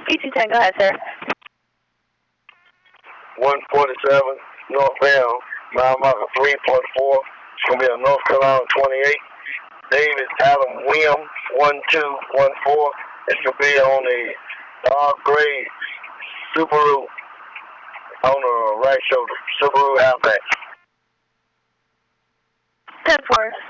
PT10, go ahead, sir. 147 northbound, mile marker 3.4. It's going to be a North Carolina 28. David Adam Williams, 1214. It's going to be on the dark gray Subaru on the right shoulder. Subaru Outback. 10-4.